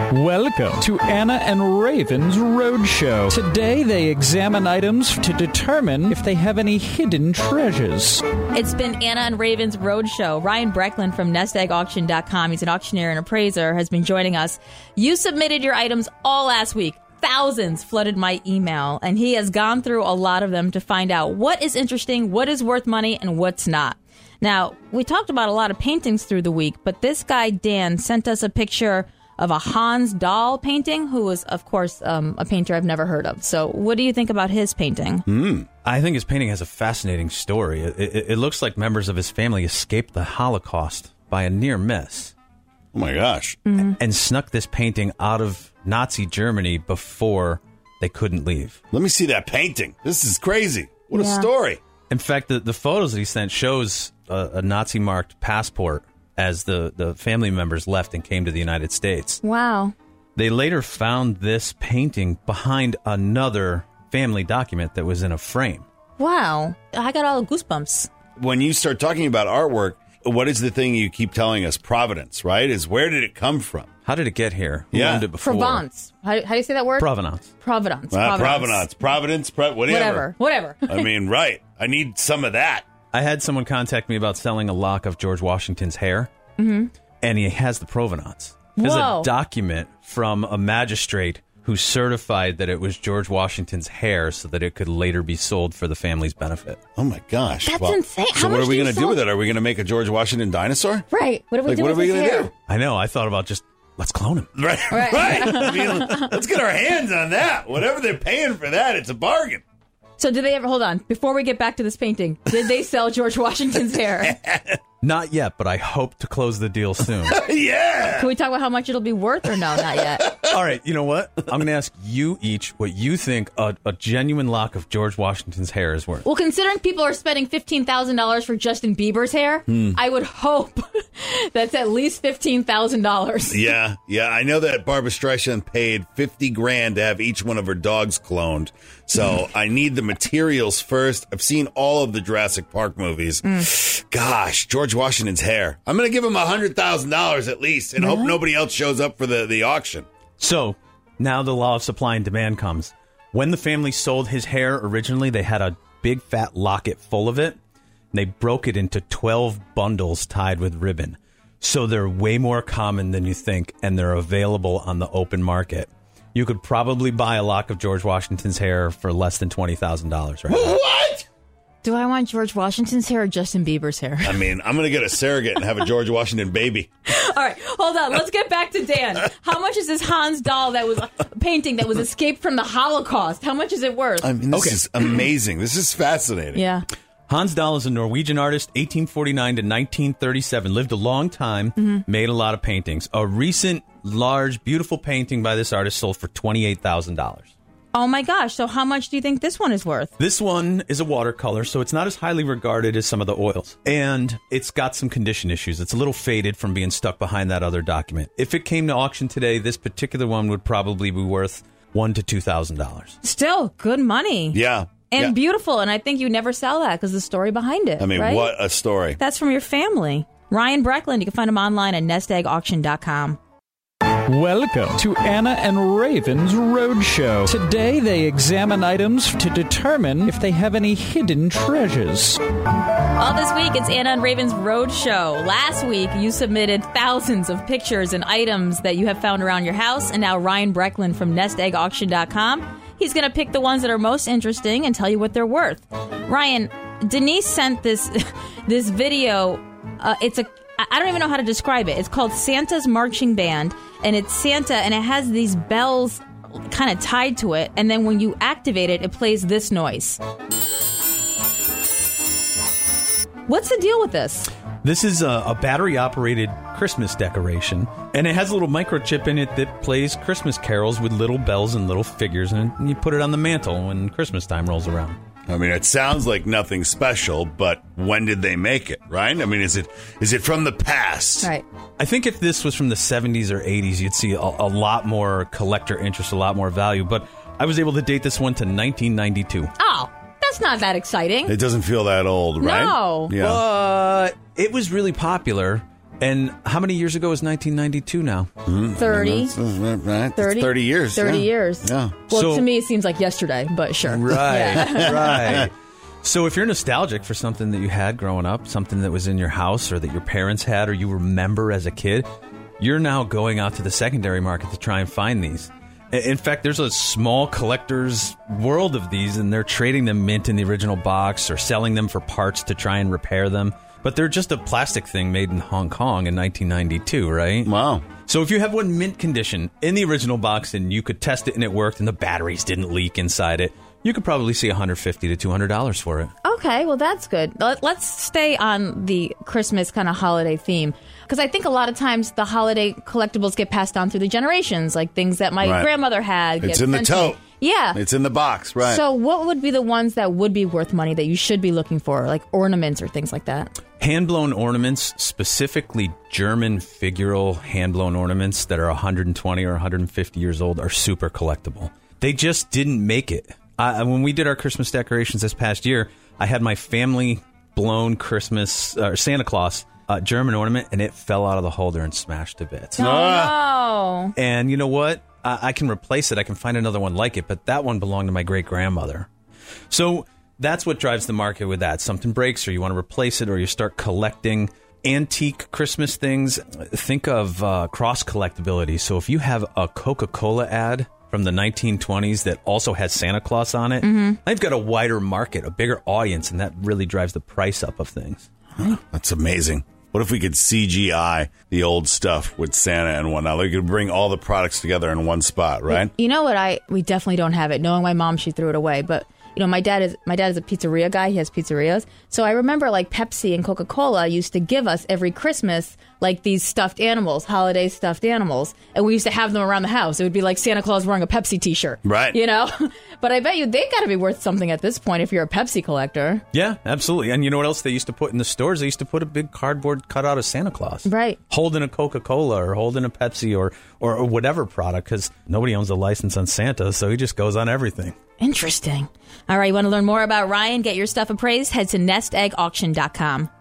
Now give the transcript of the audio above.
Welcome to Anna and Raven's Roadshow. Today they examine items to determine if they have any hidden treasures. It's been Anna and Raven's Roadshow. Ryan Brecklin from NestEggAuction.com, he's an auctioneer and appraiser, has been joining us. You submitted your items all last week. Thousands flooded my email, and he has gone through a lot of them to find out what is interesting, what is worth money, and what's not. Now, we talked about a lot of paintings through the week, but this guy, Dan, sent us a picture of a Hans Dahl painting, who was, of course, a painter I've never heard of. So what do you think about his painting? I think his painting has a fascinating story. It looks like members of his family escaped the Holocaust by a near miss. Oh, my gosh. And snuck this painting out of Nazi Germany before they couldn't leave. Let me see that painting. This is crazy. What a story. In fact, the photos that he sent shows a Nazi-marked passport as the family members left and came to the United States. Wow. They later found this painting behind another family document that was in a frame. Wow. I got all the goosebumps. When you start talking about artwork, what is the thing you keep telling us? Provenance, right? Is where did it come from? How did it get here? Who Yeah. owned it before? Provence. How do you say that word? Provenance. Providence. Provenance. Providence. Whatever. Whatever. I mean, right. I need some of that. I had someone contact me about selling a lock of George Washington's hair, and he has the provenance. There's Whoa. a document from a magistrate who certified that it was George Washington's hair so that it could later be sold for the family's benefit. Oh, my gosh. That's insane. So How what much are we do you going to do sell? with it? Are we going to make a George Washington dinosaur? Right. What do we do What are with we his going to hair? do? I know. I thought about just, let's clone him. Right. I mean, let's get our hands on that. Whatever they're paying for that, it's a bargain. So did they ever, hold on, before we get back to this painting, did they sell George Washington's hair? Not yet, but I hope to close the deal soon. Yeah. Can we talk about how much it'll be worth or no? Not yet. All right, you know what? I'm going to ask you each what you think a genuine lock of George Washington's hair is worth. Well, considering people are spending $15,000 for Justin Bieber's hair, I would hope that's at least $15,000. Yeah. I know that Barbra Streisand paid $50,000 to have each one of her dogs cloned. So I need the materials first. I've seen all of the Jurassic Park movies. Gosh, George Washington's hair. I'm going to give him $100,000 at least and hope nobody else shows up for the auction. So, now the law of supply and demand comes. When the family sold his hair originally, they had a big fat locket full of it. And they broke it into 12 bundles tied with ribbon. So they're way more common than you think, and they're available on the open market. You could probably buy a lock of George Washington's hair for less than $20,000 right now. What? Do I want George Washington's hair or Justin Bieber's hair? I mean, I'm going to get a surrogate and have a George Washington baby. All right, hold on. Let's get back to Dan. How much is this Hans Dahl that was a painting that was escaped from the Holocaust? How much is it worth? I mean, this is amazing. This is fascinating. Yeah. Hans Dahl is a Norwegian artist, 1849 to 1937. Lived a long time, made a lot of paintings. A recent, large, beautiful painting by this artist sold for $28,000. Oh, my gosh. So how much do you think this one is worth? This one is a watercolor, so it's not as highly regarded as some of the oils. And it's got some condition issues. It's a little faded from being stuck behind that other document. If it came to auction today, this particular one would probably be worth $1,000 to $2,000. Still, good money. Yeah. And beautiful. And I think you never sell that because the story behind it. I mean, right? what a story. That's from your family. Ryan Brecklin. You can find him online at NestEggAuction.com. Welcome to Anna and Raven's Roadshow. Today they examine items to determine if they have any hidden treasures. All this week, it's Anna and Raven's Roadshow. Last week, you submitted thousands of pictures and items that you have found around your house. And now Ryan Brecklin from NestEggAuction.com, he's going to pick the ones that are most interesting and tell you what they're worth. Ryan, Denise sent this video. I don't even know how to describe it. It's called Santa's Marching Band, and it's Santa, and it has these bells kind of tied to it, and then when you activate it, it plays this noise. What's the deal with this? This is a battery-operated Christmas decoration, and it has a little microchip in it that plays Christmas carols with little bells and little figures, and you put it on the mantle when Christmas time rolls around. I mean, it sounds like nothing special, but when did they make it, right? I mean, is it from the past? Right. I think if this was from the 70s or 80s, you'd see a lot more collector interest, a lot more value, but I was able to date this one to 1992. Oh, that's not that exciting. It doesn't feel that old, right? No. Yeah. It was really popular, And how many years ago was 1992 now? 30. It's 30 years. 30 years. Yeah. Well, So- to me, it seems like yesterday, but sure. Right, right. So if you're nostalgic for something that you had growing up, something that was in your house or that your parents had or you remember as a kid, you're now going out to the secondary market to try and find these. In fact, there's a small collector's world of these, and they're trading them mint in the original box or selling them for parts to try and repair them. But they're just a plastic thing made in Hong Kong in 1992, right? Wow. So if you have one mint condition in the original box and you could test it and it worked and the batteries didn't leak inside it, you could probably see $150 to $200 for it. Okay, well, that's good. Let's stay on the Christmas kind of holiday theme. Because I think a lot of times the holiday collectibles get passed on through the generations, like things that my Right. grandmother had. It's get in the sent to me. tote. Yeah. It's in the box, right? So what would be the ones that would be worth money that you should be looking for, like ornaments or things like that? Hand-blown ornaments, specifically German figural hand-blown ornaments that are 120 or 150 years old, are super collectible. They just didn't make it. When we did our Christmas decorations this past year, I had my family-blown Christmas Santa Claus German ornament, and it fell out of the holder and smashed to bits. Oh, no. And you know what? I can replace it. I can find another one like it, but that one belonged to my great-grandmother. So that's what drives the market with that. Something breaks or you want to replace it or you start collecting antique Christmas things. Think of cross-collectability. So if you have a Coca-Cola ad from the 1920s that also has Santa Claus on it, they've got a wider market, a bigger audience, and that really drives the price up of things. That's amazing. What if we could CGI the old stuff with Santa and whatnot? Like, we could bring all the products together in one spot, right? You know what? We definitely don't have it. Knowing my mom, she threw it away. But you know, my dad is a pizzeria guy. He has pizzerias. So I remember like Pepsi and Coca-Cola used to give us every Christmas like these stuffed animals, holiday stuffed animals, and we used to have them around the house. It would be like Santa Claus wearing a Pepsi t-shirt, Right. You know. But I bet you they got to be worth something at this point if you're a Pepsi collector, Yeah, absolutely. And you know what else they used to put in the stores? They used to put a big cardboard cutout of Santa Claus. Right. Holding a Coca-Cola or holding a Pepsi or whatever product, because nobody owns a license on Santa, so he just goes on everything. Interesting. All right, you want to learn more about Ryan? Get your stuff appraised? Head to nesteggauction.com.